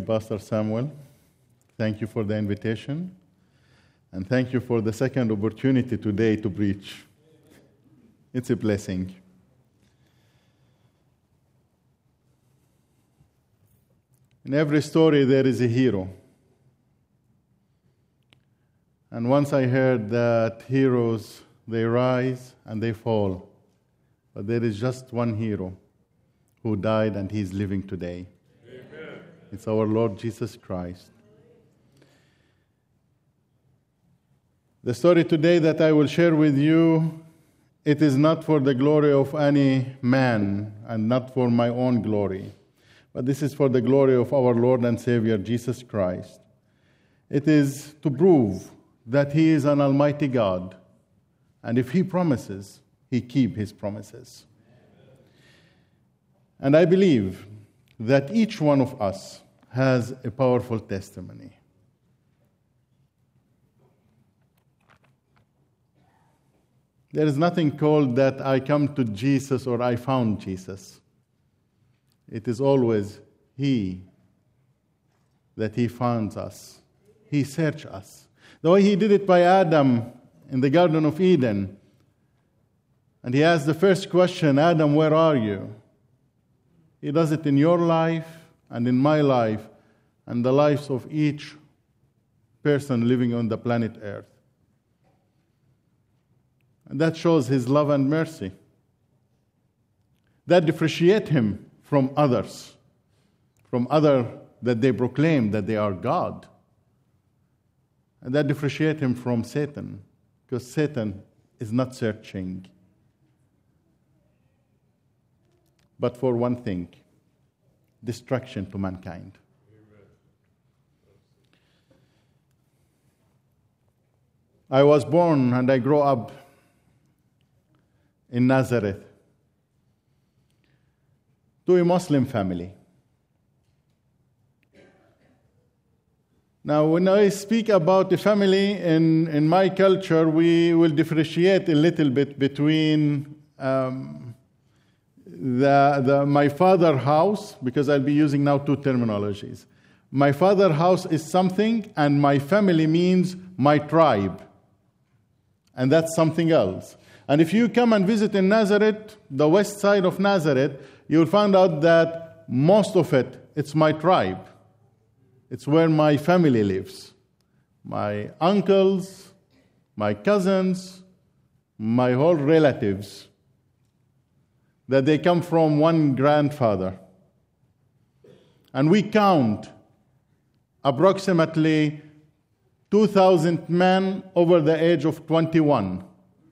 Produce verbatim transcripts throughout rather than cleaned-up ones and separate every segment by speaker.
Speaker 1: Pastor Samuel. Thank you for the invitation. And thank you for the second opportunity today to preach. It's a blessing. In every story, there is a hero. And once I heard that heroes, they rise and they fall. But there is just one hero who died and he's living today. Amen. It's our Lord Jesus Christ. The story today that I will share with you, it is not for the glory of any man and not for my own glory, but this is for the glory of our Lord and Savior Jesus Christ. It is to prove that He is an almighty God, and if He promises, He keeps His promises. And I believe that each one of us has a powerful testimony. There is nothing called that I come to Jesus or I found Jesus. It is always He that He finds us. He searches us. The way He did it by Adam in the Garden of Eden. And He asked the first question, Adam, where are you? He does it in your life and in my life and the lives of each person living on the planet Earth. And that shows His love and mercy. That differentiates Him from others, from others that they proclaim that they are God. And that differentiates Him from Satan, because Satan is not searching. But for one thing, destruction to mankind. Amen. I was born and I grew up in Nazareth to a Muslim family. Now, when I speak about the family in, in my culture, we will differentiate a little bit between um, the, the my father's house, because I'll be using now two terminologies. My father's house is something, and my family means my tribe. And that's something else. And if you come and visit in Nazareth, the west side of Nazareth, you'll find out that most of it, it's my tribe. It's where my family lives. My uncles, my cousins, my whole relatives, that they come from one grandfather. And we count approximately two thousand men over the age of twenty-one.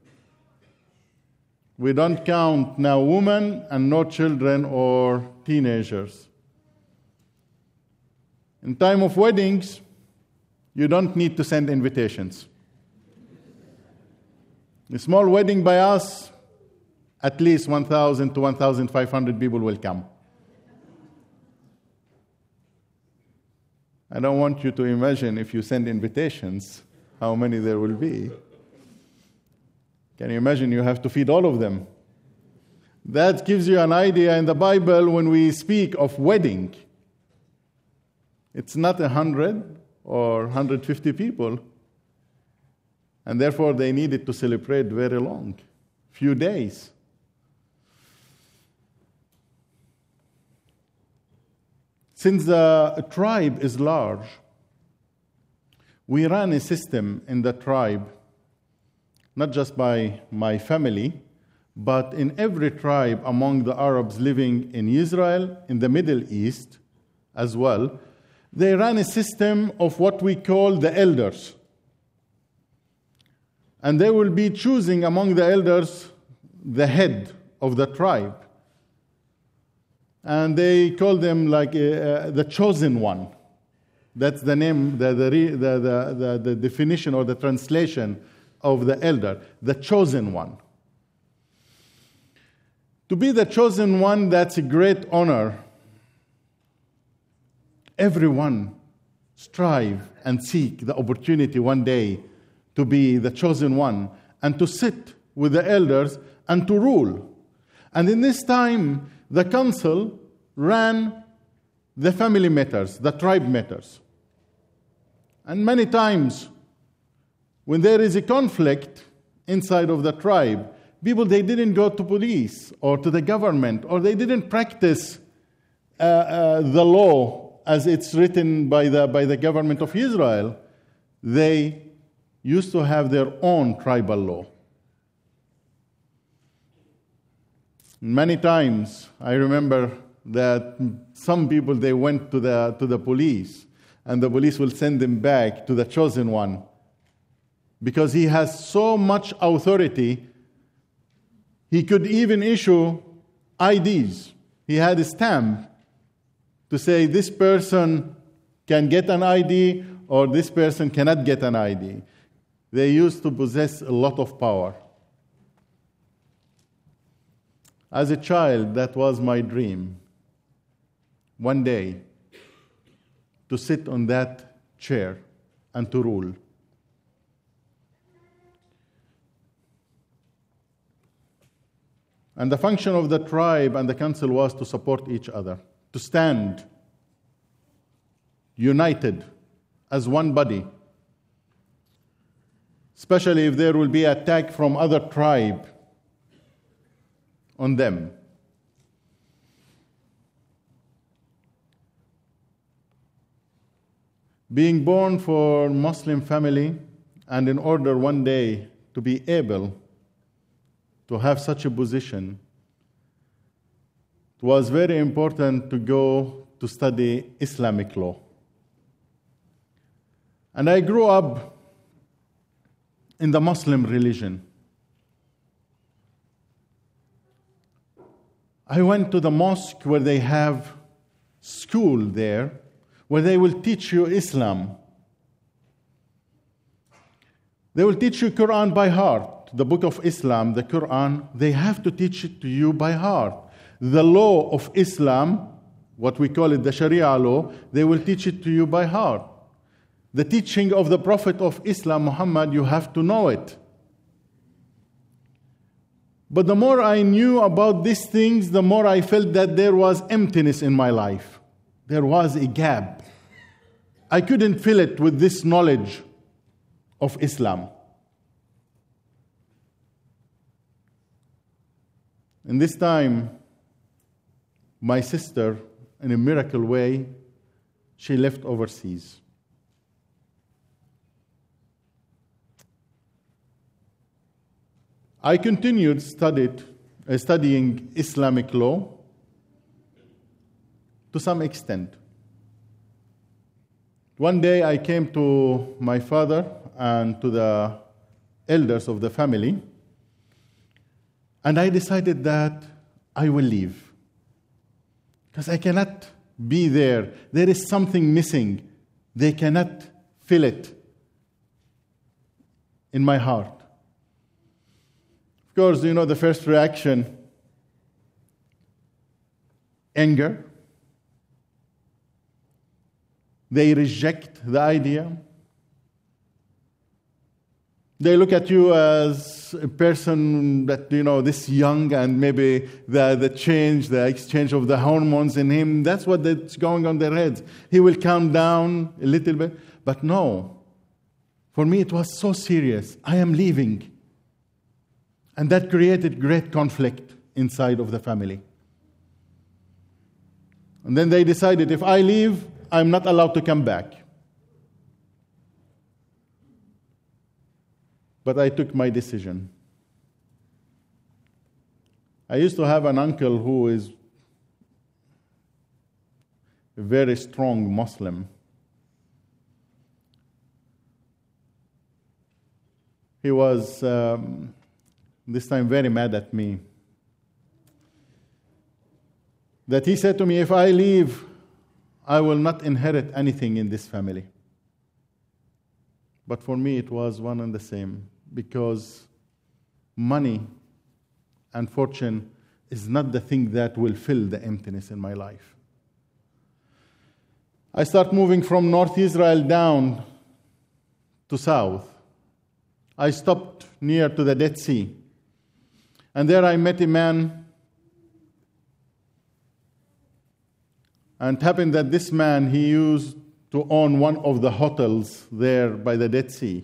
Speaker 1: We don't count now women and no children or teenagers. In time of weddings, you don't need to send invitations. A small wedding by us, at least one thousand to one thousand five hundred people will come. I don't want you to imagine if you send invitations, how many there will be. Can you imagine you have to feed all of them? That gives you an idea in the Bible when we speak of wedding. It's not a hundred or one hundred fifty people. And therefore they needed to celebrate very long, few days. Since the tribe is large, we ran a system in the tribe, not just by my family, but in every tribe among the Arabs living in Israel, in the Middle East as well. They ran a system of what we call the elders. And they will be choosing among the elders the head of the tribe. And they call them like uh, the chosen one. That's the name, the, the, the, the, the, the definition or the translation of the elder, the chosen one. To be the chosen one, that's a great honor. Everyone strive and seek the opportunity one day to be the chosen one and to sit with the elders and to rule. And in this time, the council ran the family matters, the tribe matters. And many times, when there is a conflict inside of the tribe, people, they didn't go to police or to the government, or they didn't practice uh, uh, the law as it's written by the, by the government of Israel. They used to have their own tribal law. Many times, I remember that some people, they went to the, to the police, and the police will send them back to the chosen one, because he has so much authority. He could even issue I Ds. He had a stamp to say this person can get an I D or this person cannot get an I D. They used to possess a lot of power. As a child, that was my dream. One day, to sit on that chair and to rule. And the function of the tribe and the council was to support each other, to stand united as one body, especially if there will be attack from other tribe on them. Being born for Muslim family, and in order one day to be able to have such a position, it was very important to go to study Islamic law. And I grew up in the Muslim religion. I went to the mosque where they have school there, where they will teach you Islam. They will teach you Quran by heart. The book of Islam, the Quran, they have to teach it to you by heart. The law of Islam, what we call it the Sharia law, they will teach it to you by heart. The teaching of the Prophet of Islam, Muhammad, you have to know it. But the more I knew about these things, the more I felt that there was emptiness in my life. There was a gap. I couldn't fill it with this knowledge of Islam. In this time, my sister, in a miracle way, she left overseas. I continued studied, uh, studying Islamic law to some extent. One day I came to my father and to the elders of the family, and I decided that I will leave. Because I cannot be there. There is something missing. They cannot feel it in my heart. Of course, you know the first reaction, anger. They reject the idea. They look at you as a person that, you know, this young, and maybe the, the change, the exchange of the hormones in him, that's what that's going on their heads. He will calm down a little bit. But no, for me it was so serious. I am leaving. And that created great conflict inside of the family. And then they decided, if I leave, I'm not allowed to come back. But I took my decision. I used to have an uncle who is a very strong Muslim. He was, um, this time, very mad at me. That he said to me, if I leave, I will not inherit anything in this family. But for me, it was one and the same, because money and fortune is not the thing that will fill the emptiness in my life. I start moving from North Israel down to south. I stopped near to the Dead Sea. And there I met a man And it happened that this man, he used to own one of the hotels there by the Dead Sea.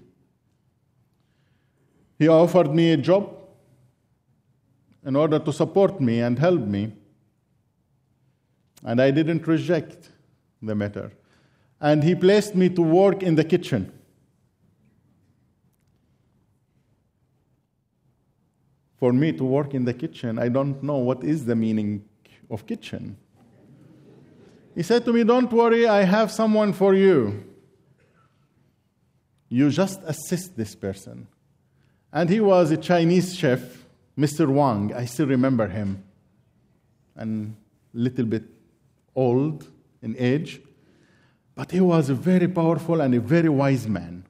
Speaker 1: He offered me a job in order to support me and help me. And I didn't reject the matter. And he placed me to work in the kitchen. For me to work in the kitchen, I don't know what is the meaning of kitchen. He said to me, don't worry, I have someone for you. You just assist this person. And he was a Chinese chef, Mister Wang. I still remember him. And a little bit old in age. But he was a very powerful and a very wise man.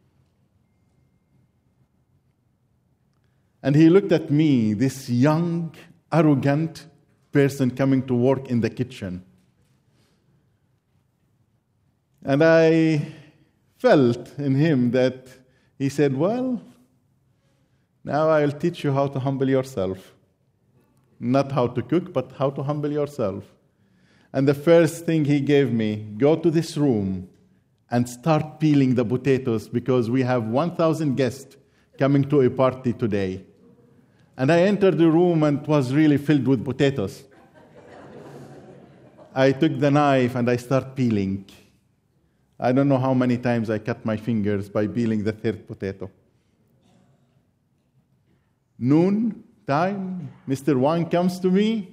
Speaker 1: And he looked at me, this young, arrogant person coming to work in the kitchen. And I felt in him that he said, well, now I'll teach you how to humble yourself. Not how to cook, but how to humble yourself. And the first thing he gave me, go to this room and start peeling the potatoes because we have one thousand guests coming to a party today. And I entered the room and it was really filled with potatoes. I took the knife and I started peeling. I don't know how many times I cut my fingers by peeling the third potato. Noon time, Mister Wang comes to me.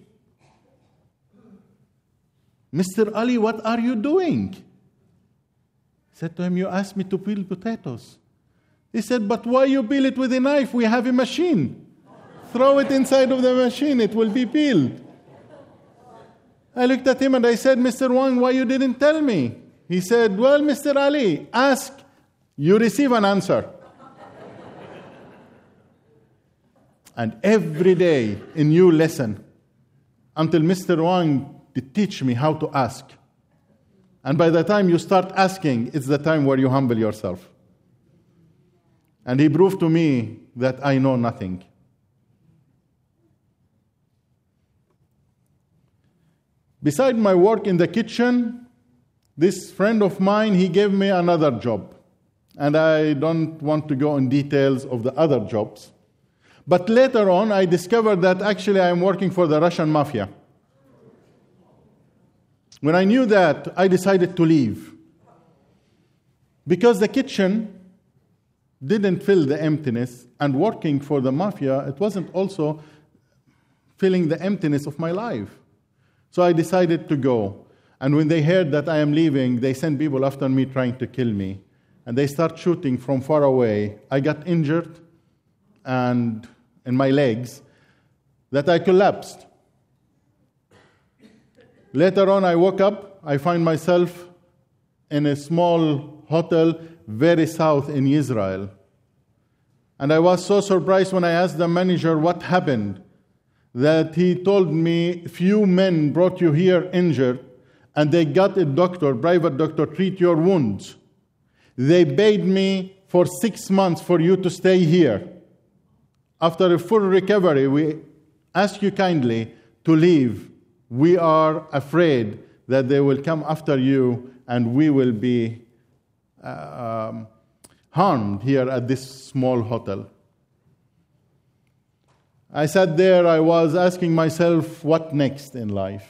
Speaker 1: Mister Ali, what are you doing? I said to him, you asked me to peel potatoes. He said, but why you peel it with a knife? We have a machine. Throw it inside of the machine, it will be peeled. I looked at him and I said, Mister Wang, why you didn't tell me? He said, well, Mister Ali, ask, you receive an answer. And every day, a new lesson, until Mister Wang did teach me how to ask. And by the time you start asking, it's the time where you humble yourself. And he proved to me that I know nothing. Beside my work in the kitchen, this friend of mine, he gave me another job. And I don't want to go in details of the other jobs. But later on, I discovered that actually I'm working for the Russian mafia. When I knew that, I decided to leave. Because the kitchen didn't fill the emptiness, and working for the mafia, it wasn't also filling the emptiness of my life. So I decided to go. And when they heard that I am leaving, they sent people after me trying to kill me. And they start shooting from far away. I got injured and in my legs that I collapsed. Later on, I woke up. I find myself in a small hotel very south in Israel. And I was so surprised when I asked the manager what happened, that he told me, few men brought you here injured, and they got a doctor, private doctor, treat your wounds. They paid me for six months for you to stay here. After a full recovery, we ask you kindly to leave. We are afraid that they will come after you and we will be uh, um, harmed here at this small hotel. I sat there, I was asking myself, what next in life?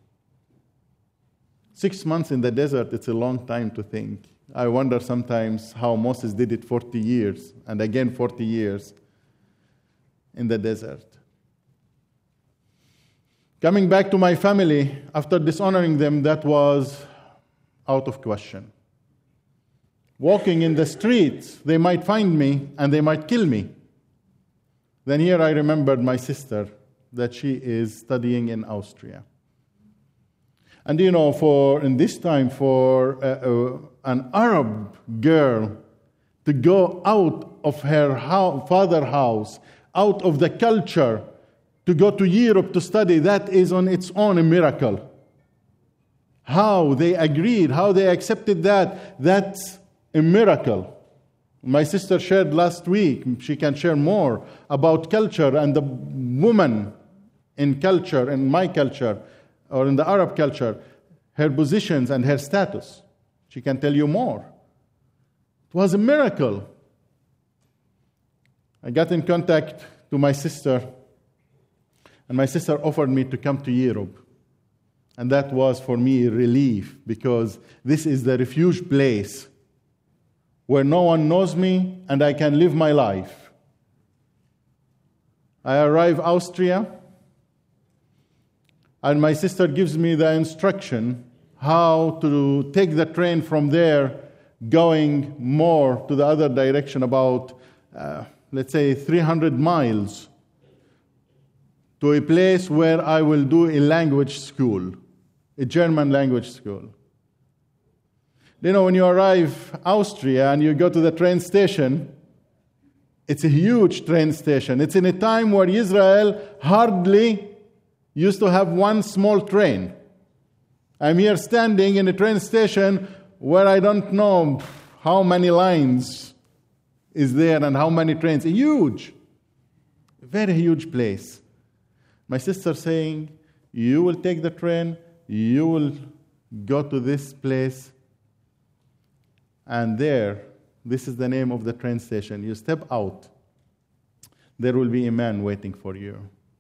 Speaker 1: Six months in the desert, it's a long time to think. I wonder sometimes how Moses did it forty years, and again forty years in the desert. Coming back to my family, after dishonoring them, that was out of question. Walking in the streets, they might find me and they might kill me. Then here I remembered my sister, that she is studying in Austria. And you know, for in this time, for uh, uh, an Arab girl to go out of her ho- father's house, out of the culture, to go to Europe to study, that is on its own a miracle. How they agreed, how they accepted that, that's a miracle. My sister shared last week, she can share more about culture and the woman in culture, in my culture, or in the Arab culture. her positions and her status. She can tell you more. It was a miracle. I got in contact to my sister, and my sister offered me to come to Europe. And that was for me relief, because this is the refuge place where no one knows me and I can live my life. I arrive Austria, and my sister gives me the instruction how to take the train from there, going more to the other direction, about, uh, let's say, three hundred miles, to a place where I will do a language school, a German language school. You know, when you arrive Austria and you go to the train station, it's a huge train station. It's in a time where Israel hardly used to have one small train. I'm here standing in a train station where I don't know how many lines is there and how many trains. A huge, very huge place. My sister saying, you will take the train, you will go to this place, and there, this is the name of the train station. You step out, there will be a man waiting for you.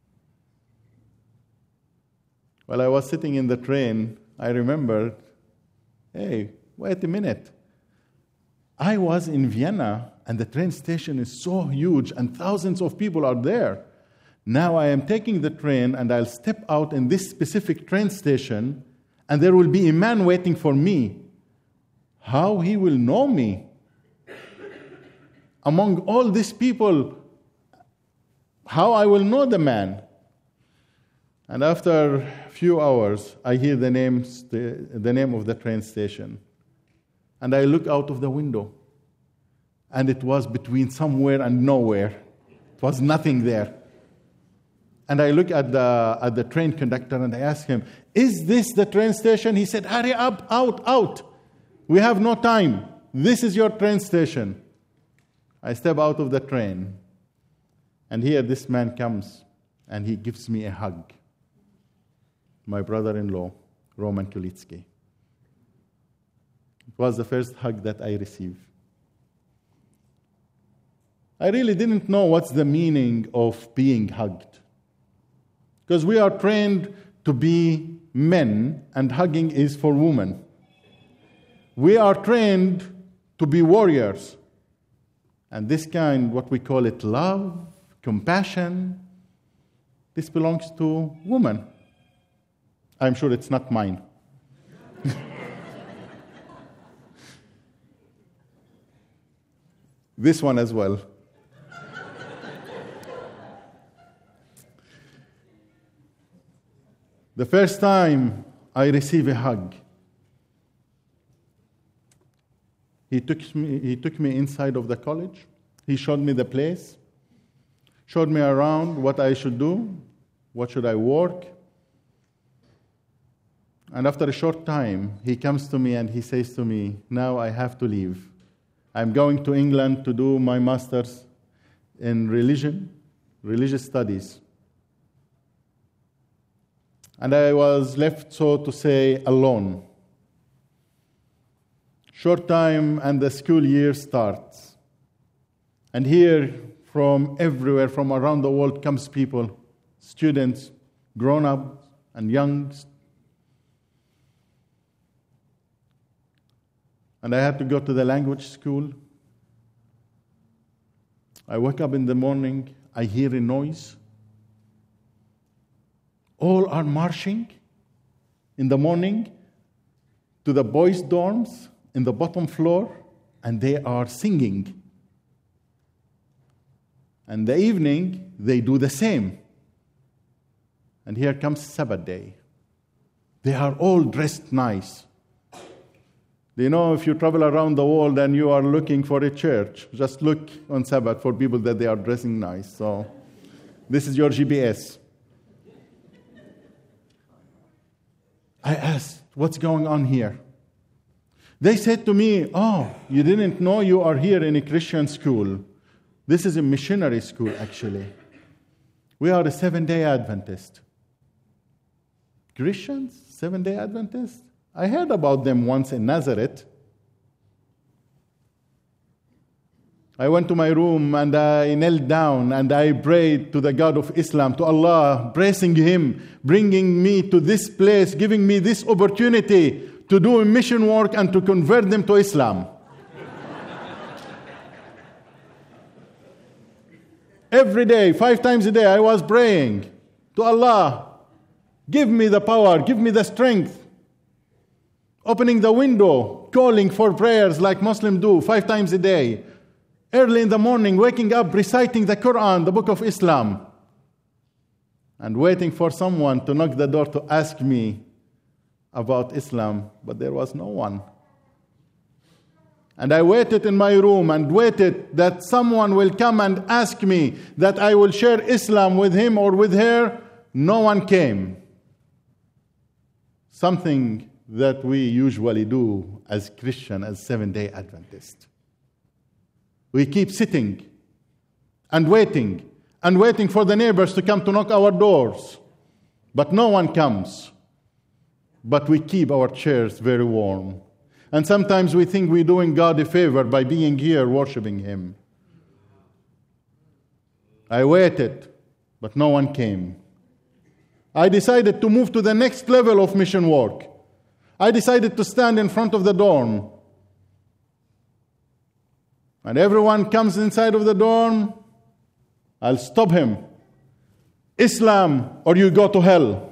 Speaker 1: While I was sitting in the train, I remembered, hey, wait a minute. I was in Vienna, and the train station is so huge, and thousands of people are there. Now I am taking the train, and I'll step out in this specific train station, and there will be a man waiting for me. How he will know me? Among all these people, how I will know the man? And after a few hours, I hear the name, the name of the train station. And I look out of the window. And it was between somewhere and nowhere. It was nothing there. And I look at the, at the train conductor and I ask him, is this the train station? He said, hurry up, out, out. We have no time. This is your train station. I step out of the train. And here this man comes and he gives me a hug. My brother-in-law, Roman Kulitsky. It was the first hug that I received. I really didn't know what's the meaning of being hugged. Because we are trained to be men, and hugging is for women. We are trained to be warriors. And this kind, what we call it love, compassion, this belongs to women. I'm sure it's not mine. This one as well. The first time I received a hug, he took me, he took me inside of the college. He showed me the place, showed me around what I should do, what should I work. And after a short time, he comes to me and he says to me, now I have to leave. I'm going to England to do my master's in religion, religious studies. And I was left, so to say, alone. Short time and the school year starts. And here, from everywhere, from around the world, comes people, students, grown-ups and young. And I had to go to the language school. I wake up in the morning, I hear a noise. All are marching in the morning to the boys' dorms in the bottom floor, and they are singing. And the evening, they do the same. And here comes Sabbath day. They are all dressed nice. You know, if you travel around the world and you are looking for a church, just look on Sabbath for people that they are dressing nice. So this is your G P S. I asked, what's going on here? They said to me, oh, you didn't know you are here in a Christian school. This is a missionary school, actually. We are a Seventh-day Adventist. Christians? Seventh-day Adventist? I heard about them once in Nazareth. I went to my room and I knelt down and I prayed to the God of Islam, to Allah, praising Him, bringing me to this place, giving me this opportunity to do mission work and to convert them to Islam. Every day, five times a day, I was praying to Allah, give me the power, give me the strength. Opening the window, calling for prayers like Muslims do, five times a day. Early in the morning, waking up, reciting the Quran, the book of Islam. And waiting for someone to knock the door to ask me about Islam, but there was no one. And I waited in my room and waited that someone will come and ask me that I will share Islam with him or with her. No one came. Something that we usually do as Christian, as Seventh-day Adventist. We keep sitting and waiting and waiting for the neighbors to come to knock our doors. But no one comes. But we keep our chairs very warm. And sometimes we think we're doing God a favor by being here worshiping Him. I waited, but no one came. I decided to move to the next level of mission work. I decided to stand in front of the dorm. And everyone comes inside of the dorm, I'll stop him. Islam, or you go to hell.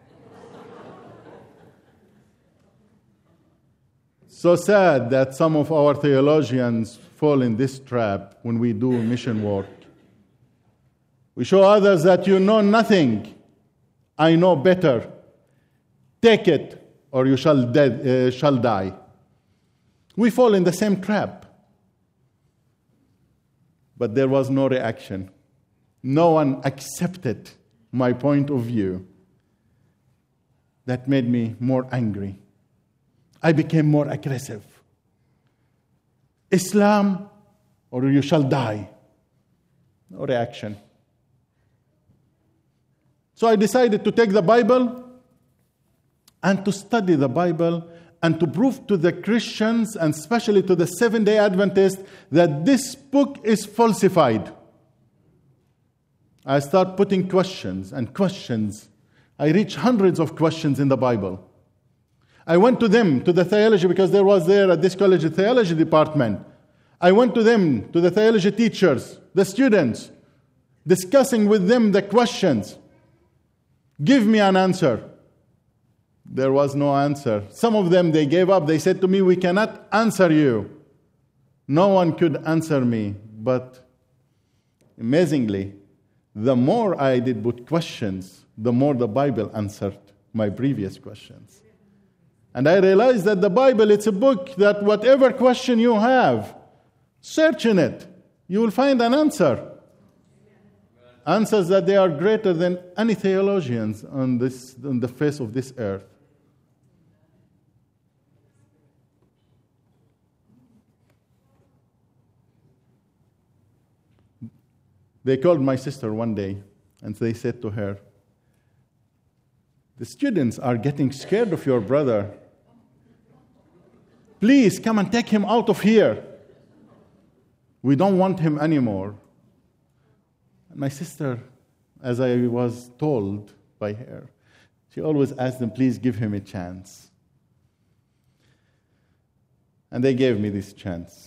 Speaker 1: So sad that some of our theologians fall in this trap when we do mission work. We show others that you know nothing. I know better. Take it, or you shall, dead, uh, shall die. We fall in the same trap. But there was no reaction. No one accepted my point of view. That made me more angry. I became more aggressive. Islam, or you shall die. No reaction. So I decided to take the Bible and to study the Bible and to prove to the Christians, and especially to the Seventh-day Adventists, that this book is falsified. I start putting questions and questions. I reach hundreds of questions in the Bible. I went to them, to the theology, because there was there at this college a theology department. I went to them, to the theology teachers, the students, discussing with them the questions. Give me an answer. There was no answer. Some of them, they gave up. They said to me, we cannot answer you. No one could answer me. But amazingly, the more I did put questions, the more the Bible answered my previous questions. And I realized that the Bible, it's a book that whatever question you have, search in it. You will find an answer. Answers that they are greater than any theologians on this, on the face of this earth. They called my sister one day, and they said to her, the students are getting scared of your brother. Please come and take him out of here. We don't want him anymore. And my sister, as I was told by her, she always asked them, please give him a chance. And they gave me this chance.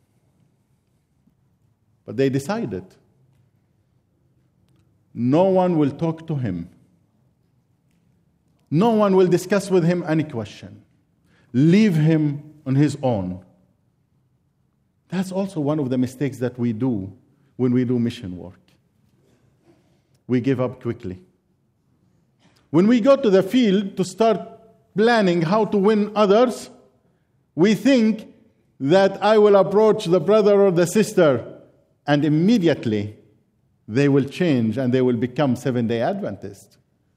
Speaker 1: But they decided no one will talk to him. No one will discuss with him any question. Leave him on his own. That's also one of the mistakes that we do when we do mission work. We give up quickly. When we go to the field to start planning how to win others, we think that I will approach the brother or the sister, and immediately they will change and they will become Seventh-day Adventists.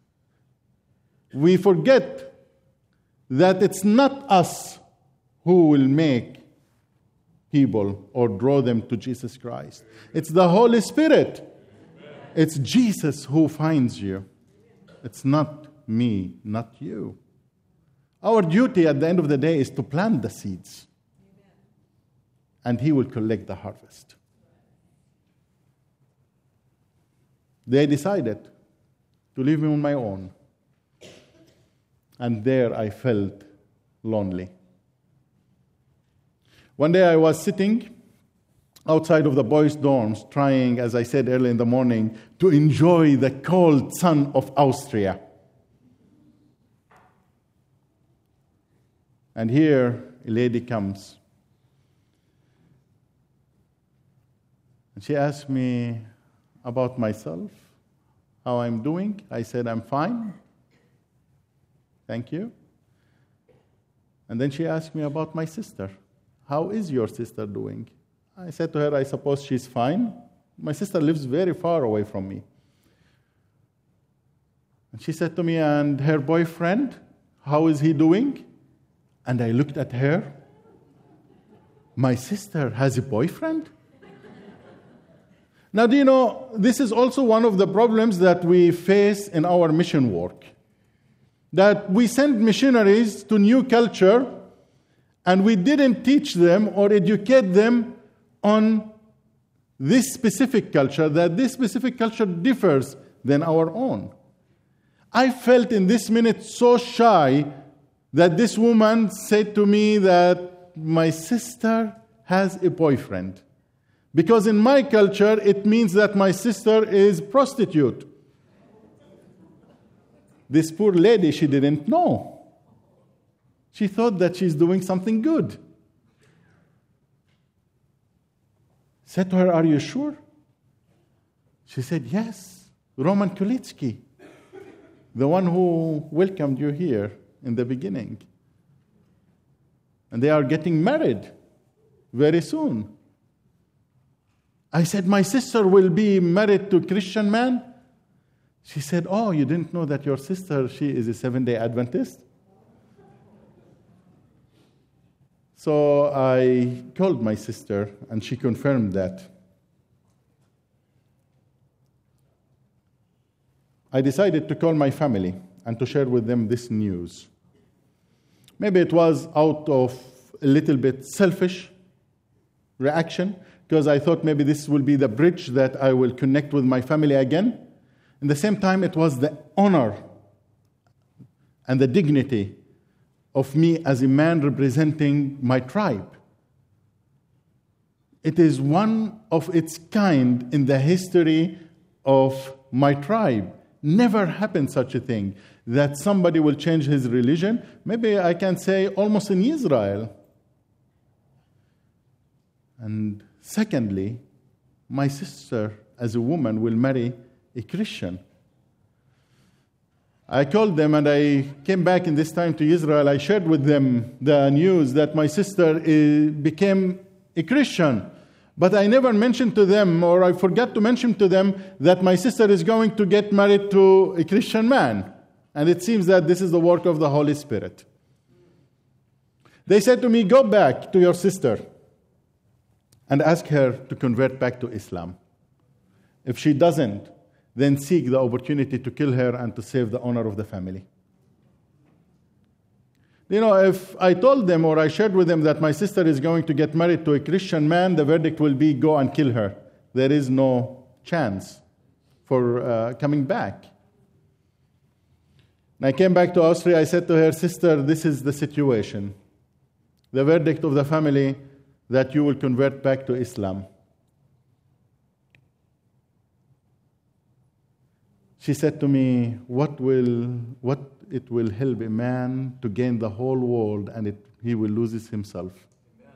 Speaker 1: We forget that it's not us who will make people or draw them to Jesus Christ. It's the Holy Spirit. It's Jesus who finds you. It's not me, not you. Our duty at the end of the day is to plant the seeds. And He will collect the harvest. They decided to leave me on my own. And there I felt lonely. One day I was sitting outside of the boys' dorms, trying, as I said early in the morning, to enjoy the cold sun of Austria. And here a lady comes. And she asked me about myself, how I'm doing. I said, I'm fine. Thank you. And then she asked me about my sister. How is your sister doing? I said to her, I suppose she's fine. My sister lives very far away from me. And she said to me, and her boyfriend, how is he doing? And I looked at her. My sister has a boyfriend? Now, do you know, this is also one of the problems that we face in our mission work. That we send missionaries to new culture, and we didn't teach them or educate them on this specific culture, that this specific culture differs than our own. I felt in this minute so shy that this woman said to me that my sister has a boyfriend. Because in my culture, it means that my sister is prostitute. This poor lady, she didn't know. She thought that she's doing something good. Said to her, are you sure? She said, yes. Roman Kulitsky, the one who welcomed you here in the beginning. And they are getting married very soon. I said, my sister will be married to a Christian man? She said, oh, you didn't know that your sister, she is a Seventh-day Adventist? So I called my sister, and she confirmed that. I decided to call my family and to share with them this news. Maybe it was out of a little bit selfish reaction, because I thought maybe this will be the bridge that I will connect with my family again. At the same time, it was the honor and the dignity of me as a man representing my tribe. It is one of its kind in the history of my tribe. Never happened such a thing, that somebody will change his religion. Maybe I can say almost in Israel. And secondly, my sister as a woman will marry a Christian. I called them and I came back in this time to Israel. I shared with them the news that my sister became a Christian. But I never mentioned to them, or I forgot to mention to them, that my sister is going to get married to a Christian man. And it seems that this is the work of the Holy Spirit. They said to me, go back to your sister and ask her to convert back to Islam. If she doesn't, then seek the opportunity to kill her and to save the honor of the family. You know, if I told them or I shared with them that my sister is going to get married to a Christian man, the verdict will be go and kill her. There is no chance for uh, coming back. And I came back to Austria. I said to her, sister, this is the situation. The verdict of the family that you will convert back to Islam. She said to me, what will what it will help a man to gain the whole world and it, he will lose himself. Amen.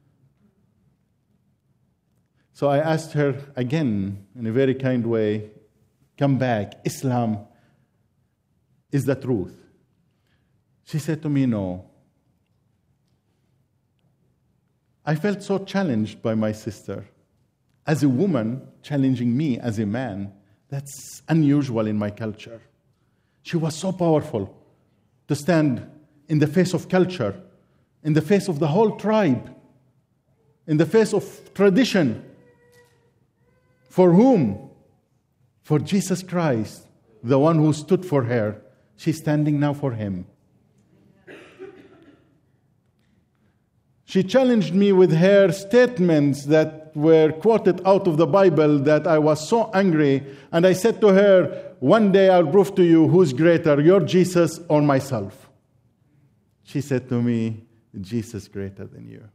Speaker 1: So I asked her again in a very kind way, come back, Islam is the truth. She said to me, no. I felt so challenged by my sister. As a woman challenging me as a man, that's unusual in my culture. She was so powerful to stand in the face of culture, in the face of the whole tribe, in the face of tradition. For whom? For Jesus Christ, the one who stood for her. She's standing now for him. She challenged me with her statements that were quoted out of the Bible that I was so angry. And I said to her, one day I'll prove to you who's greater, your Jesus or myself. She said to me, Jesus greater than you.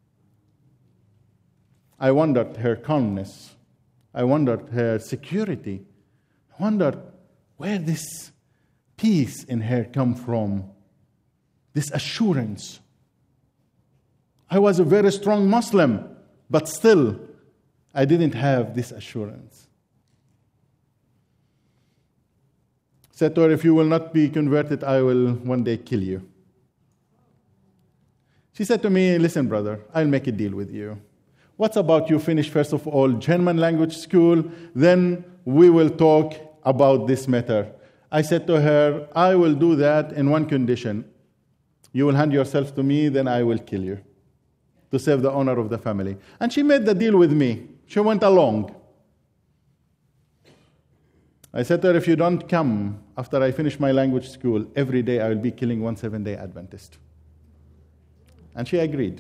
Speaker 1: I wondered her calmness. I wondered her security. I wondered where this peace in her come from, this assurance. I was a very strong Muslim, but still, I didn't have this assurance. I said to her, if you will not be converted, I will one day kill you. She said to me, listen, brother, I'll make a deal with you. What's about you finish, first of all, German language school, then we will talk about this matter. I said to her, I will do that in one condition. You will hand yourself to me, then I will kill you, to save the honor of the family. And she made the deal with me. She went along. I said to her, if you don't come after I finish my language school, every day I will be killing one seven-day Adventist. And she agreed.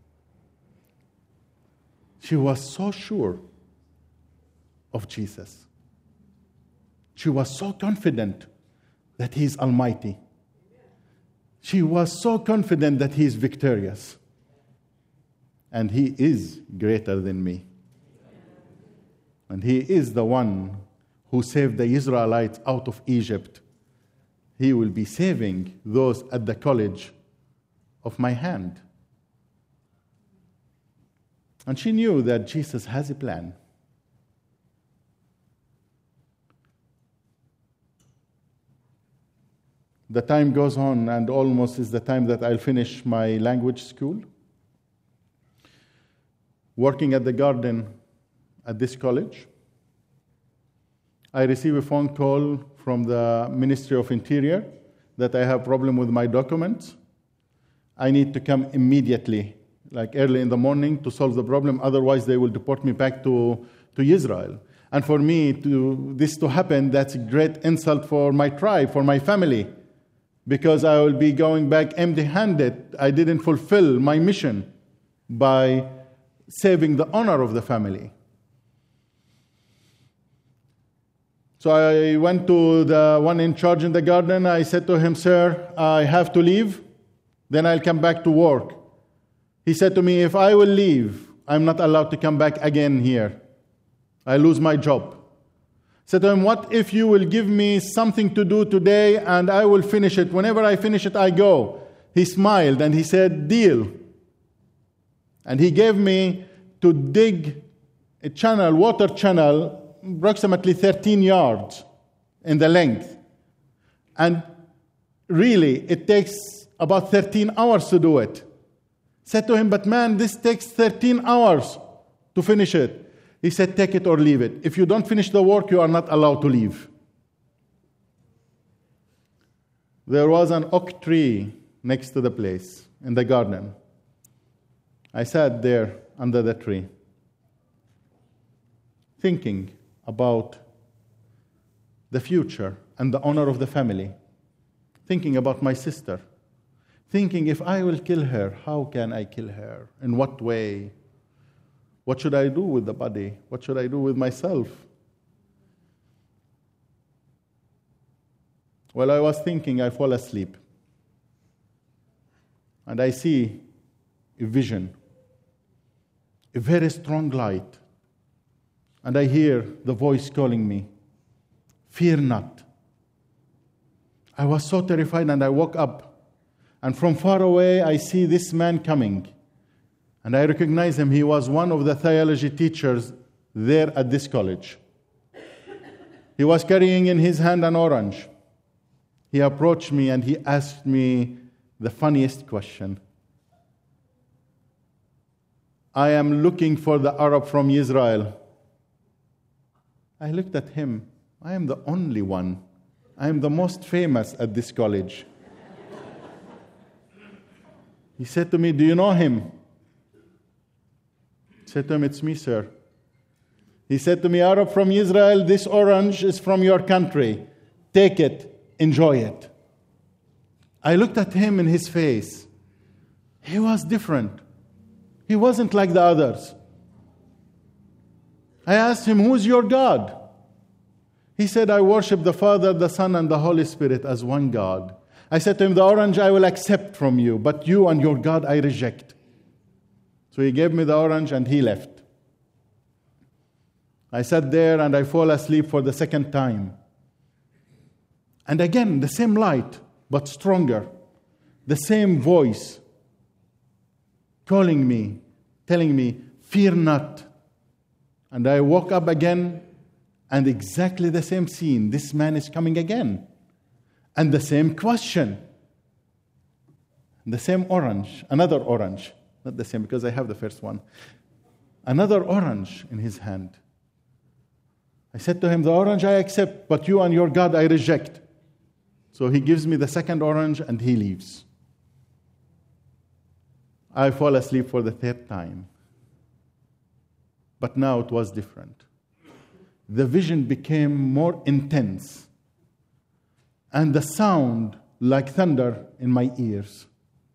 Speaker 1: She was so sure of Jesus. She was so confident that He is almighty. She was so confident that He is victorious. And He is greater than me. And He is the one who saved the Israelites out of Egypt. He will be saving those at the college of my hand. And she knew that Jesus has a plan. The time goes on, and almost is the time that I'll finish my language school. Working at the garden at this college, I receive a phone call from the Ministry of Interior that I have a problem with my documents. I need to come immediately, like early in the morning, to solve the problem. Otherwise, they will deport me back to, to Israel. And for me, to this to happen, that's a great insult for my tribe, for my family, because I will be going back empty-handed. I didn't fulfill my mission by saving the honor of the family. So I went to the one in charge in the garden. I said to him, sir, I have to leave, then I'll come back to work. He said to me, if I will leave, I'm not allowed to come back again here. I lose my job. I said to him, what if you will give me something to do today and I will finish it? Whenever I finish it, I go. He smiled and he said, deal. And he gave me to dig a channel, water channel, approximately thirteen yards in the length. And really, it takes about thirteen hours to do it. Said to him, but man, this takes thirteen hours to finish it. He said, take it or leave it. If you don't finish the work, you are not allowed to leave. There was an oak tree next to the place in the garden. I sat there under the tree, thinking about the future and the honor of the family, thinking about my sister, thinking if I will kill her, how can I kill her? In what way? What should I do with the body? What should I do with myself? While I was thinking, I fall asleep. And I see a vision, a very strong light. And I hear the voice calling me, fear not. I was so terrified and I woke up. And from far away, I see this man coming. And I recognize him. He was one of the theology teachers there at this college. He was carrying in his hand an orange. He approached me and he asked me the funniest question. I am looking for the Arab from Israel. I looked at him. I am the only one. I am the most famous at this college. He said to me, do you know him? I said to him, it's me, sir. He said to me, Arab from Israel, this orange is from your country. Take it, enjoy it. I looked at him in his face. He was different. He wasn't like the others. I asked him, who's your God? He said, I worship the Father, the Son, and the Holy Spirit as one God. I said to him, the orange I will accept from you, but you and your God I reject. So he gave me the orange and he left. I sat there and I fall asleep for the second time. And again, the same light, but stronger. The same voice calling me, telling me, fear not. And I woke up again, and exactly the same scene. This man is coming again. And the same question. The same orange, another orange. Not the same, because I have the first one. Another orange in his hand. I said to him, the orange I accept, but you and your God I reject. So he gives me the second orange and he leaves. I fall asleep for the third time. But now it was different. The vision became more intense. And the sound like thunder in my ears.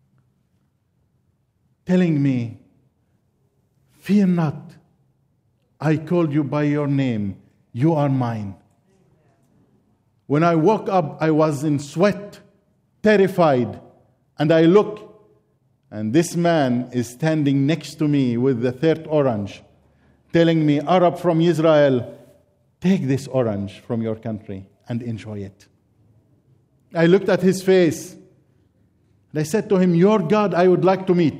Speaker 1: Telling me, fear not. I called you by your name. You are mine. When I woke up, I was in sweat, terrified, and I look, and this man is standing next to me with the third orange, telling me, Arab from Israel, take this orange from your country and enjoy it. I looked at his face, and I said to him, your God I would like to meet.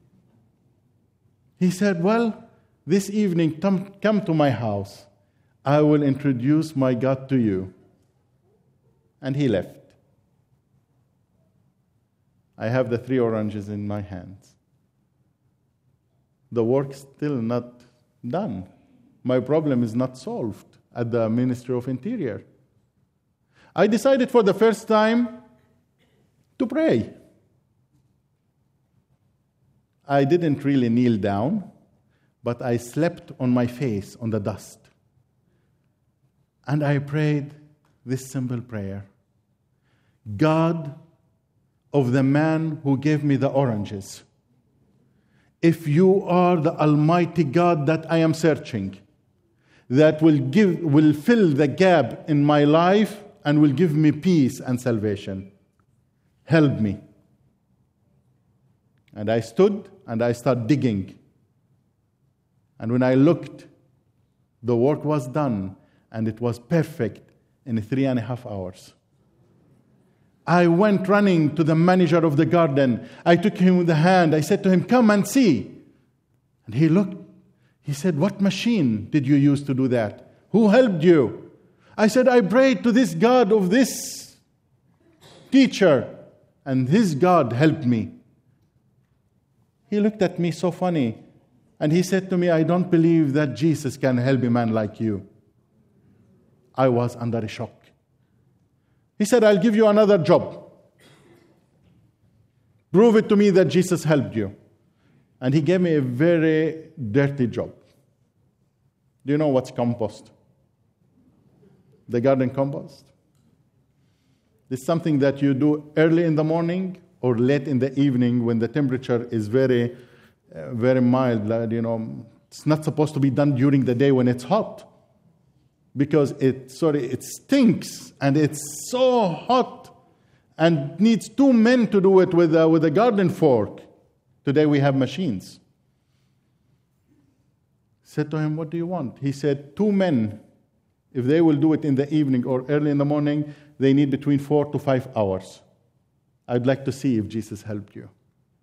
Speaker 1: He said, well, this evening, come, come to my house. I will introduce my God to you. And he left. I have the three oranges in my hands. The work's still not done. My problem is not solved at the Ministry of Interior. I decided for the first time to pray. I didn't really kneel down, but I slept on my face on the dust. And I prayed this simple prayer. God of the man who gave me the oranges, if you are the Almighty God that I am searching, that will give, will fill the gap in my life and will give me peace and salvation, help me. And I stood and I started digging. And when I looked, the work was done and it was perfect in three and a half hours. I went running to the manager of the garden. I took him with the hand. I said to him, come and see. And he looked. He said, what machine did you use to do that? Who helped you? I said, I prayed to this God of this teacher, and his God helped me. He looked at me so funny, and he said to me, I don't believe that Jesus can help a man like you. I was under a shock. He said, I'll give you another job. Prove it to me that Jesus helped you. And he gave me a very dirty job. Do you know what's compost? The garden compost. It's something that you do early in the morning or late in the evening when the temperature is very, uh, very mild. You know, it's not supposed to be done during the day when it's hot. Because it, sorry, it stinks and it's so hot and needs two men to do it with a, with a garden fork. Today we have machines. I said to him, what do you want? He said, two men, if they will do it in the evening or early in the morning, they need between four to five hours. I'd like to see if Jesus helped you.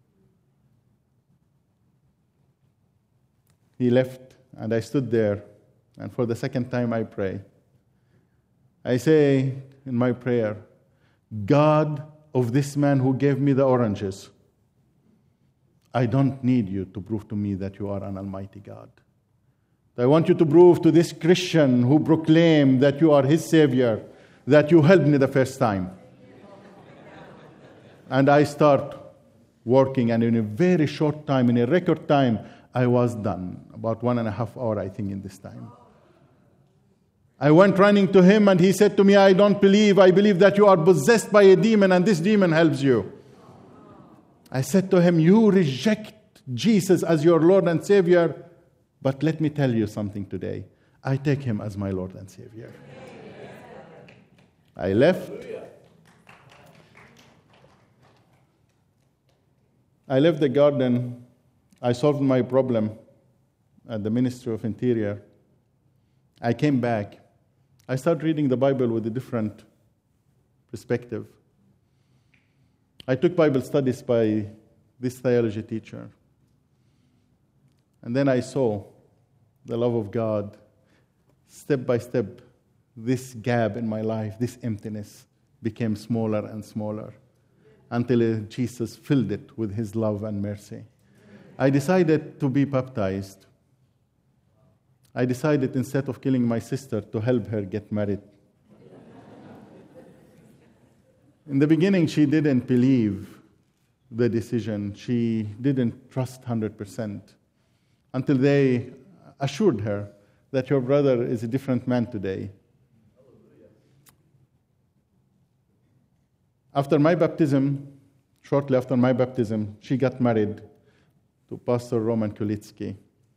Speaker 1: He left and I stood there. And for the second time, I pray. I say in my prayer, God of this man who gave me the oranges, I don't need you to prove to me that you are an almighty God. I want you to prove to this Christian who proclaimed that you are his Savior, that you helped me the first time. And I start working, and in a very short time, in a record time, I was done. About one and a half hour, I think, in this time. I went running to him and he said to me, I don't believe, I believe that you are possessed by a demon and this demon helps you. I said to him, you reject Jesus as your Lord and Savior. But let me tell you something today. I take him as my Lord and Savior. I left. I left the garden. I solved my problem at the Ministry of Interior. I came back. I started reading the Bible with a different perspective. I took Bible studies by this theology teacher. And then I saw the love of God. Step by step, this gap in my life, this emptiness, became smaller and smaller until Jesus filled it with his love and mercy. I decided to be baptized. I decided, instead of killing my sister, to help her get married. In the beginning, she didn't believe the decision. She didn't trust one hundred percent until they assured her that your brother is a different man today. After my baptism, shortly after my baptism, she got married to Pastor Roman Kulitsky.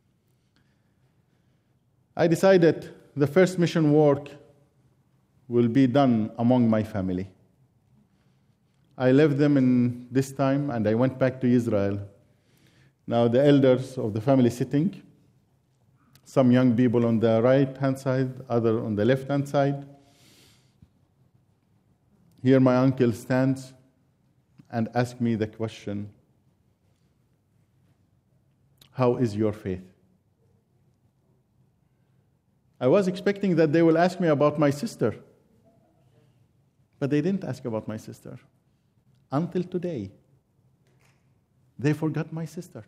Speaker 1: I decided the first mission work will be done among my family. I left them in this time and I went back to Israel. Now the elders of the family sitting, some young people on the right-hand side, other on the left-hand side. Here my uncle stands and asks me the question, how is your faith? I was expecting that they will ask me about my sister, but they didn't ask about my sister. Until today, they forgot my sister.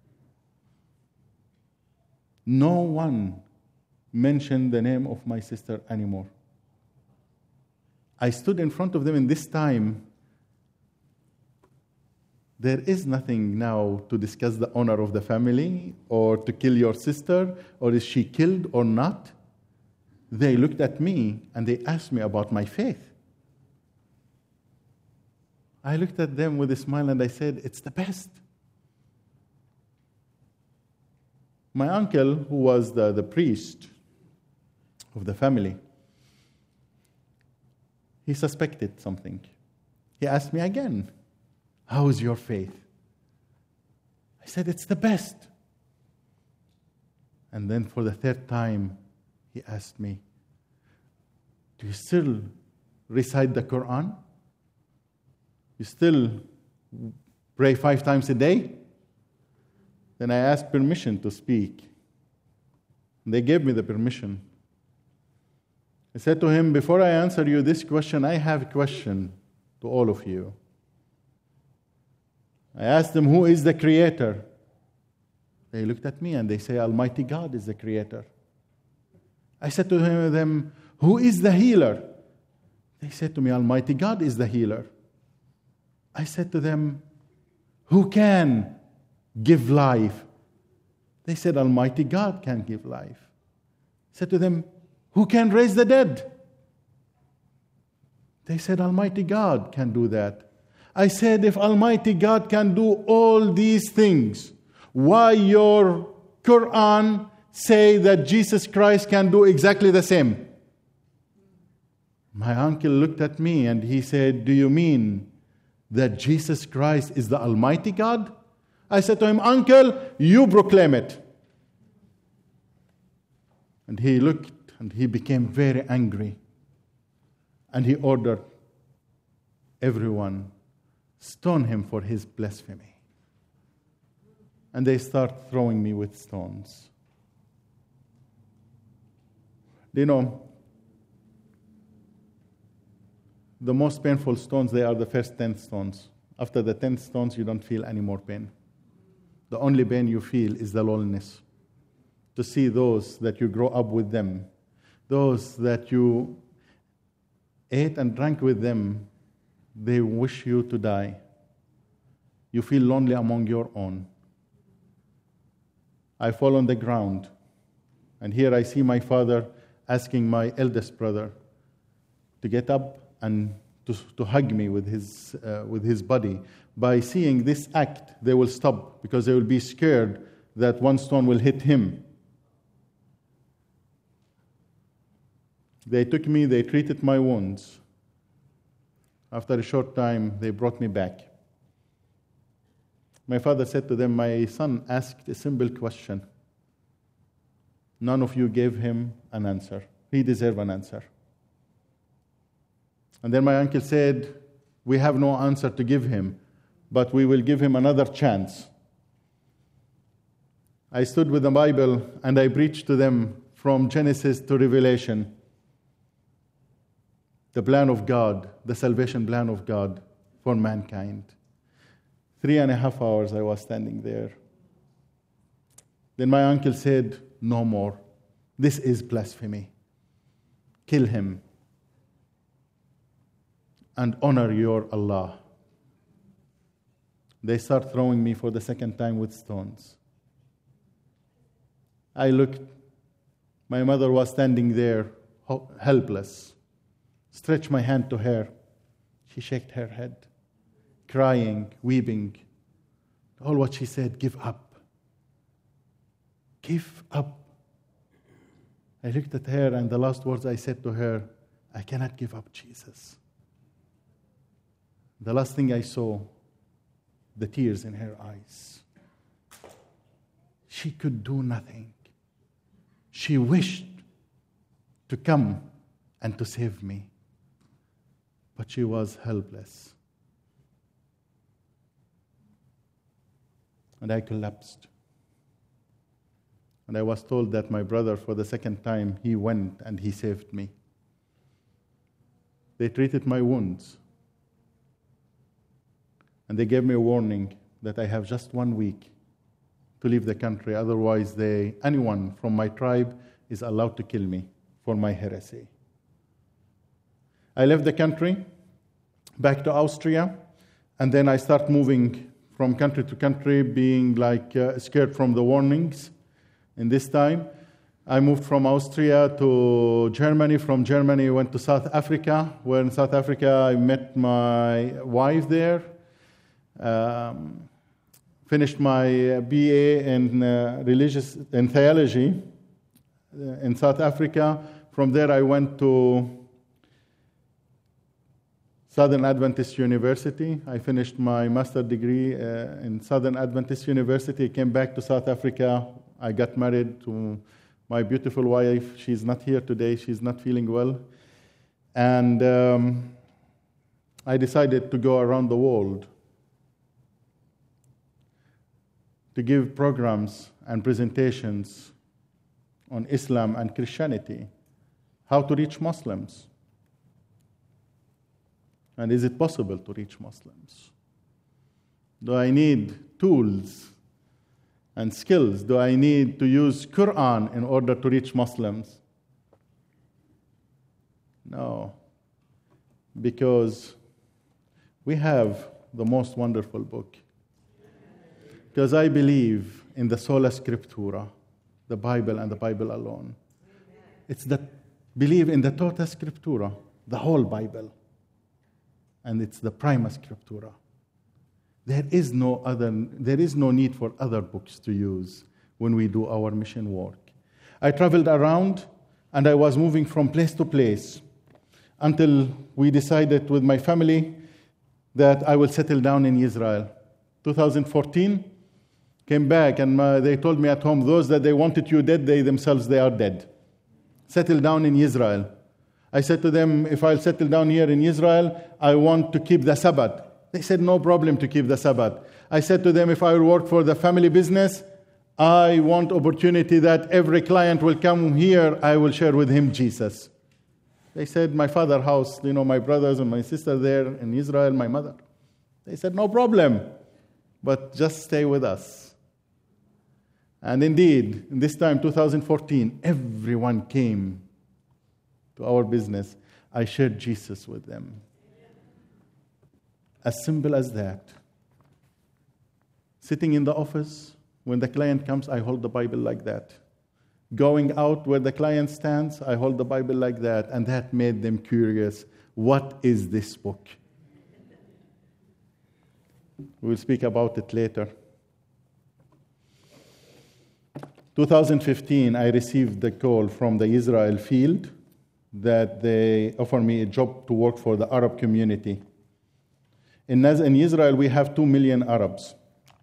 Speaker 1: No one mentioned the name of my sister anymore. I stood in front of them in this time. There is nothing now to discuss the honor of the family or to kill your sister or is she killed or not. They looked at me and they asked me about my faith. I looked at them with a smile and I said, it's the best. My uncle, who was the, the priest of the family, he suspected something. He asked me again, how is your faith? I said, it's the best. And then for the third time, he asked me, do you still recite the Quran? You still pray five times a day? Then I asked permission to speak. They gave me the permission. I said to him, before I answer you this question, I have a question to all of you. I asked them, who is the creator? They looked at me and they say, Almighty God is the creator. I said to them, who is the healer? They said to me, Almighty God is the healer. I said to them, who can give life? They said, Almighty God can give life. I said to them, who can raise the dead? They said, Almighty God can do that. I said, if Almighty God can do all these things, why your Quran say that Jesus Christ can do exactly the same? My uncle looked at me and he said, do you mean that Jesus Christ is the Almighty God? I said to him, Uncle, you proclaim it. And he looked and he became very angry. And he ordered everyone, stone him for his blasphemy. And they start throwing me with stones. Do you know, the most painful stones, they are the first ten stones. After the tenth stones, you don't feel any more pain. The only pain you feel is the loneliness. To see those that you grow up with them, those that you ate and drank with them, they wish you to die. You feel lonely among your own. I fall on the ground, and here I see my father asking my eldest brother to get up and to, to hug me with his, uh, with his body. By seeing this act, they will stop because they will be scared that one stone will hit him. They took me, they treated my wounds. After a short time, they brought me back. My father said to them, my son asked a simple question. None of you gave him an answer. He deserves an answer. And then my uncle said, we have no answer to give him, but we will give him another chance. I stood with the Bible and I preached to them from Genesis to Revelation. The plan of God, the salvation plan of God for mankind. Three and a half hours I was standing there. Then my uncle said, no more. This is blasphemy. Kill him and honor your Allah. They start throwing me for the second time with stones. I looked. My mother was standing there, helpless. Stretched my hand to her. She shook her head, crying, weeping. All what she said, give up. Give up. I looked at her, and the last words I said to her, I cannot give up Jesus. The last thing I saw, the tears in her eyes. She could do nothing. She wished to come and to save me. But she was helpless. And I collapsed. And I was told that my brother, for the second time, he went and he saved me. They treated my wounds. And they gave me a warning that I have just one week to leave the country. Otherwise, they, anyone from my tribe is allowed to kill me for my heresy. I left the country, back to Austria, and then I start moving from country to country, being like uh, scared from the warnings. In this time, I moved from Austria to Germany. From Germany, I went to South Africa, where in South Africa I met my wife there. Um, finished my B A in uh, religious in theology uh, in South Africa. From there, I went to Southern Adventist University. I finished my master's degree uh, in Southern Adventist University. I came back to South Africa. I got married to my beautiful wife. She's not here today. She's not feeling well. And um, I decided to go around the world to give programs and presentations on Islam and Christianity, how to reach Muslims. And is it possible to reach Muslims? Do I need tools and skills? Do I need to use Quran in order to reach Muslims? No. Because we have the most wonderful book. Because I believe in the sola scriptura, the Bible and the Bible alone. It's the believe in the tota scriptura, the whole Bible. And it's the prima scriptura. There is no other, there is no need for other books to use when we do our mission work. I traveled around and I was moving from place to place until we decided with my family that I will settle down in Israel. twenty fourteen, came back and my, they told me at home, those that they wanted you dead, they themselves, they are dead. Settle down in Israel. I said to them, if I'll settle down here in Israel, I want to keep the Sabbath. They said, no problem to keep the Sabbath. I said to them, if I will work for the family business, I want opportunity that every client will come here, I will share with him Jesus. They said, my father's house, you know, my brothers and my sister there in Israel, my mother. They said, no problem, but just stay with us. And indeed, in this time, two thousand fourteen, everyone came to our business. I shared Jesus with them. As simple as that. Sitting in the office, when the client comes, I hold the Bible like that. Going out where the client stands, I hold the Bible like that. And that made them curious. What is this book? We'll speak about it later. twenty fifteen, I received a call from the Israel field that they offered me a job to work for the Arab community. In, in Israel, we have two million Arabs.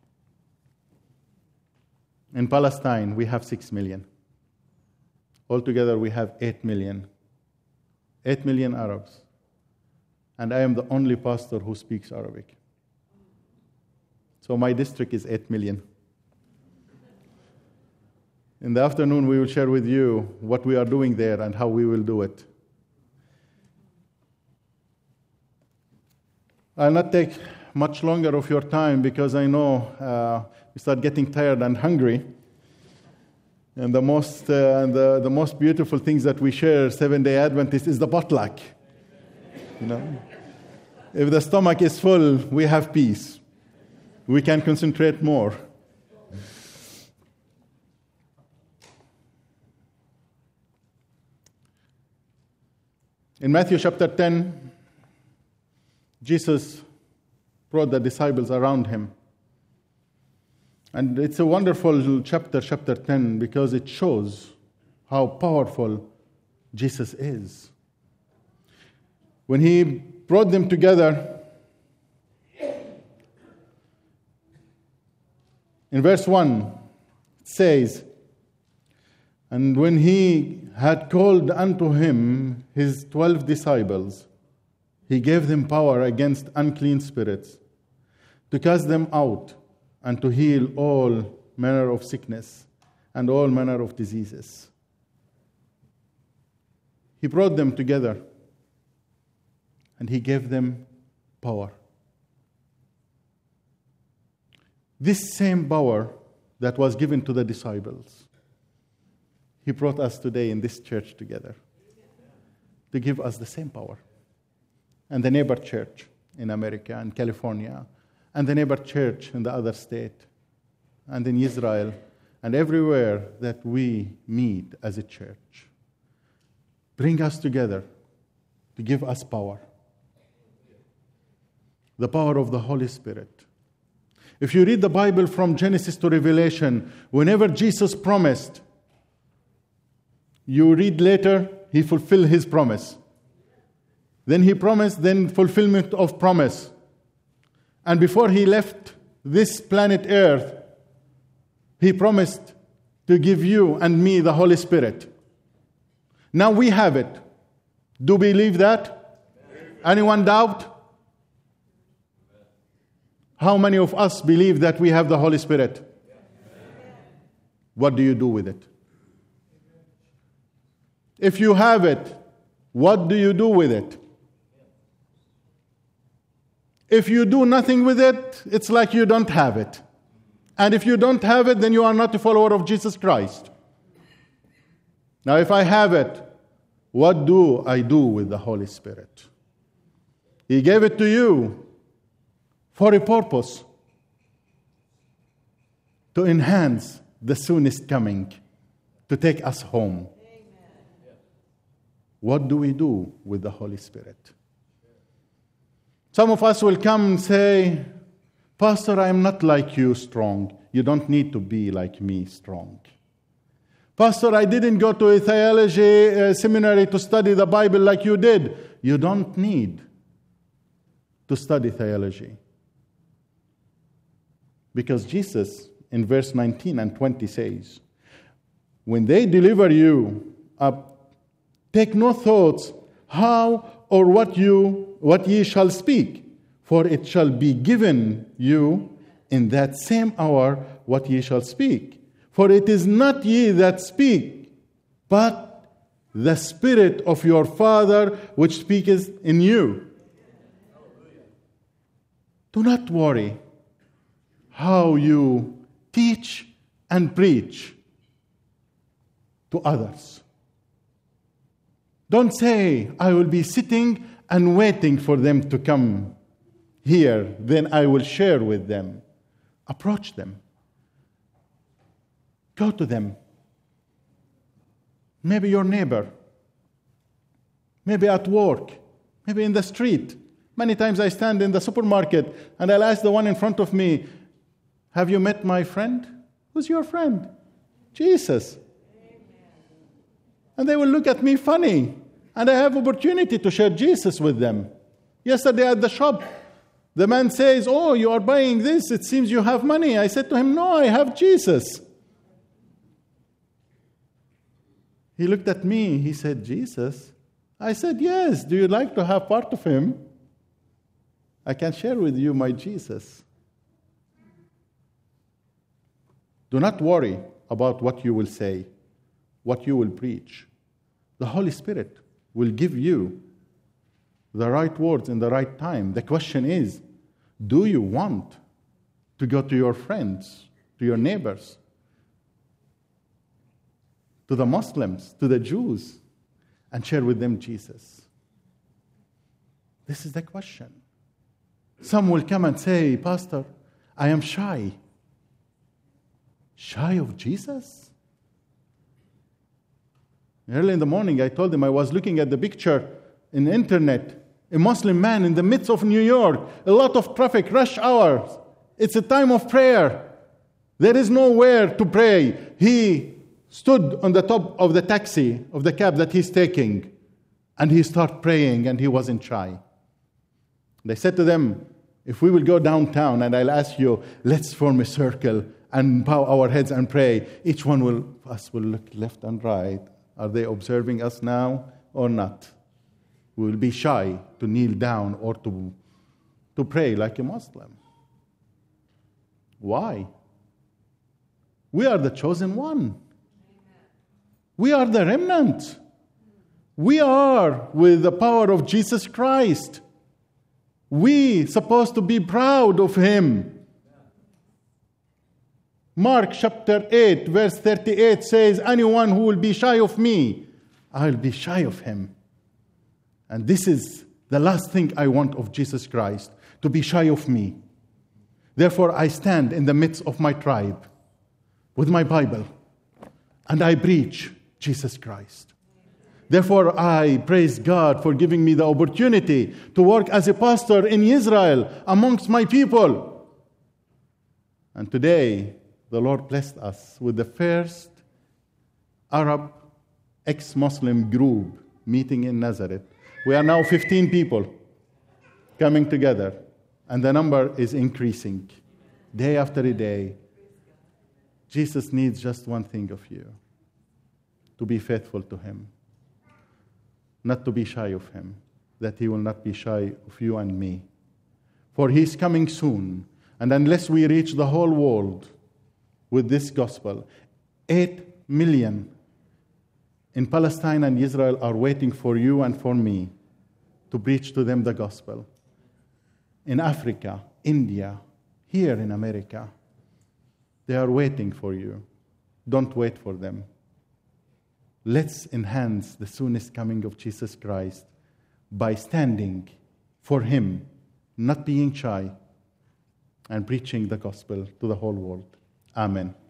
Speaker 1: In Palestine, we have six million. Altogether, we have eight million. eight million Arabs. And I am the only pastor who speaks Arabic. So my district is eight million. In the afternoon, we will share with you what we are doing there and how we will do it. I'll not take much longer of your time because I know uh, you start getting tired and hungry. And the most, uh, the, the most beautiful things that we share, Seventh-day Adventist, is the potluck. You know, if the stomach is full, we have peace. We can concentrate more. In Matthew chapter ten, Jesus brought the disciples around him. And it's a wonderful chapter, chapter ten, because it shows how powerful Jesus is. When he brought them together, in verse one, it says, "And when he had called unto him his twelve disciples, he gave them power against unclean spirits, to cast them out, and to heal all manner of sickness and all manner of diseases." He brought them together, and he gave them power. This same power that was given to the disciples, he brought us today in this church together to give us the same power. And the neighbor church in America and California, and the neighbor church in the other state, and in Israel, and everywhere that we meet as a church. Bring us together to give us power. The power of the Holy Spirit. If you read the Bible from Genesis to Revelation, whenever Jesus promised, you read later, he fulfilled his promise. Then he promised, then fulfillment of promise. And before he left this planet Earth, he promised to give you and me the Holy Spirit. Now we have it. Do you believe that? Anyone doubt? How many of us believe that we have the Holy Spirit? What do you do with it? If you have it, what do you do with it? If you do nothing with it, it's like you don't have it. And if you don't have it, then you are not a follower of Jesus Christ. Now, if I have it, what do I do with the Holy Spirit? He gave it to you for a purpose, to enhance the soonest coming, to take us home. What do we do with the Holy Spirit? Some of us will come and say, "Pastor, I am not like you strong. You don't need to be like me strong. Pastor, I didn't go to a theology uh, seminary to study the Bible like you did." You don't need to study theology. Because Jesus, in verse nineteen and twenty says, "When they deliver you up, take no thoughts how or what you what ye shall speak, for it shall be given you in that same hour what ye shall speak. For it is not ye that speak, but the Spirit of your Father which speaketh in you." Do not worry how you teach and preach to others. Don't say, "I will be sitting and waiting for them to come here, then I will share with them." Approach them. Go to them. Maybe your neighbor. Maybe at work. maybe in the street. Many times I stand in the supermarket and I'll ask the one in front of me, have you met my friend? Who's your friend? Jesus. Amen. And they will look at me funny. And I have opportunity to share Jesus with them. Yesterday at the shop, the man says, oh, you are buying this. It seems you have money. I said to him, no, I have Jesus. He looked at me. He said, Jesus? I said, yes. Do you like to have part of him? I can share with you my Jesus. Do not worry about what you will say, what you will preach. The Holy Spirit will give you the right words in the right time. The question is, do you want to go to your friends, to your neighbors, to the Muslims, to the Jews, and share with them Jesus? This is the question. Some will come and say, Pastor, I am shy. Shy of Jesus? Early in the morning, I told them I was looking at the picture in the internet. A Muslim man in the midst of New York, a lot of traffic, rush hours. It's a time of prayer. There is nowhere to pray. He stood on the top of the taxi, of the cab that he's taking, and he started praying, and he wasn't shy. They said to them, if we will go downtown and I'll ask you, let's form a circle and bow our heads and pray, each one will, us will look left and right. Are they observing us now or not? We will be shy to kneel down or to, to pray like a Muslim. Why? We are the chosen one. We are the remnant. We are with the power of Jesus Christ. We supposed to be proud of him. Mark chapter eight, verse thirty-eight says, anyone who will be shy of me, I'll be shy of him. And this is the last thing I want of Jesus Christ, to be shy of me. Therefore, I stand in the midst of my tribe with my Bible, and I preach Jesus Christ. Therefore, I praise God for giving me the opportunity to work as a pastor in Israel amongst my people. And today, the Lord blessed us with the first Arab ex-Muslim group meeting in Nazareth. We are now fifteen people coming together, and the number is increasing day after day. Jesus needs just one thing of you, to be faithful to him, not to be shy of him, that he will not be shy of you and me. For he's coming soon, and unless we reach the whole world with this gospel, eight million in Palestine and Israel are waiting for you and for me to preach to them the gospel. In Africa, India, here in America, they are waiting for you. Don't wait for them. Let's enhance the soonest coming of Jesus Christ by standing for him, not being shy, and preaching the gospel to the whole world. Amen.